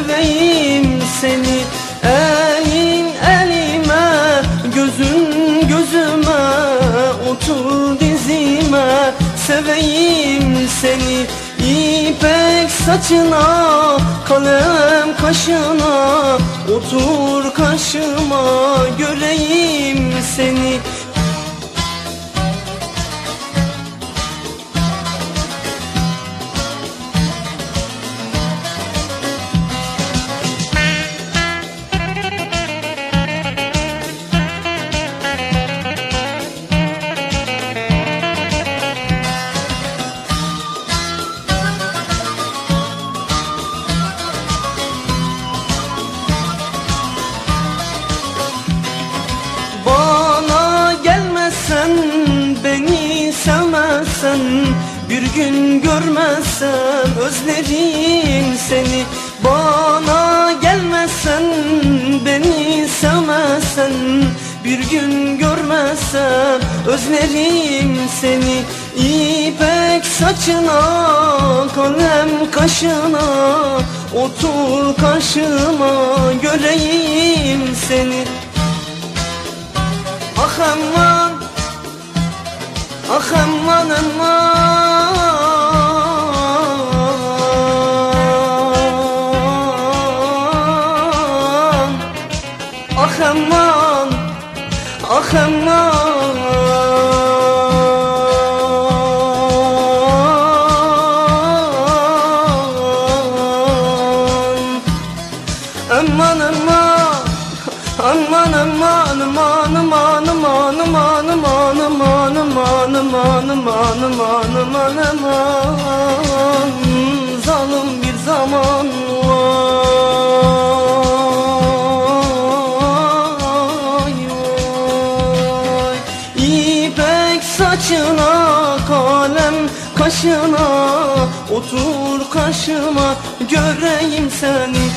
seveyim seni. Elin elime, gözün gözüme, otur dizime, seveyim seni. İpek saçına, kalem kaşına, otur karşıma, göreyim seni. Beni sevmezsen, bir gün görmezsem özlerim seni. Bana gelmezsen, beni sevmezsen, bir gün görmezsem özlerim seni. İpek saçına, kalem kaşına, otur karşıma, göreyim seni. Ah aman, ah aman aman, ah aman, ah aman, aman aman, aman aman, aman aman, aman aman, aman aman, aman aman, aman aman, aman aman. Zalim bir zaman vay vay. İpek saçına, kalem kaşına, otur karşıma, göreyim seni.